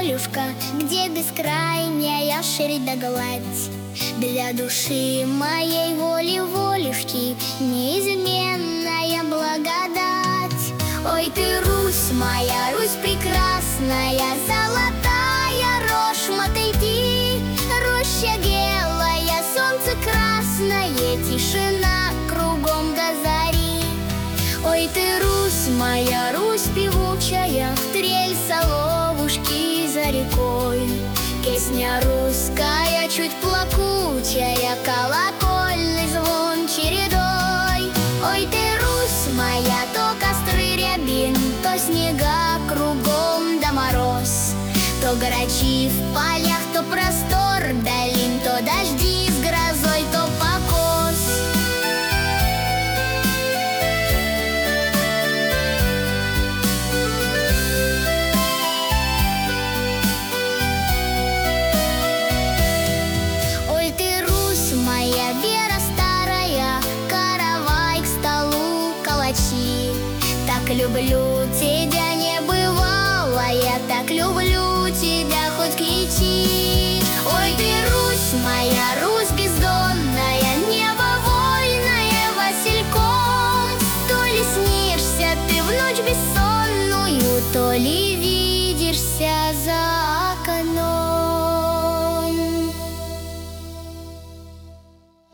полюшка, где бескрайняя ширь да гладь. Для души моей волюшки неизменная благодать. Ой ты, Русь моя, Русь прекрасная, золотая рожь мотыльки, роща белая, солнце красное, тишина кругом до зари. Ой ты, Русь моя, Русь певучая, трель соловушки за рекой. Песня русская, чуть плакучая, колокольный звон чередой. Ой ты, Русь моя, то костры рябин, то снега кругом да мороз, то грачи в полях, то простор долин, то дожди с грозой, то покос. Ой ты, Русь моя, вера старая, каравай к столу калачи. Так люблю тебя, не бывало, я так люблю тебя, хоть кричи. Ой ты, Русь моя, Русь бездонная,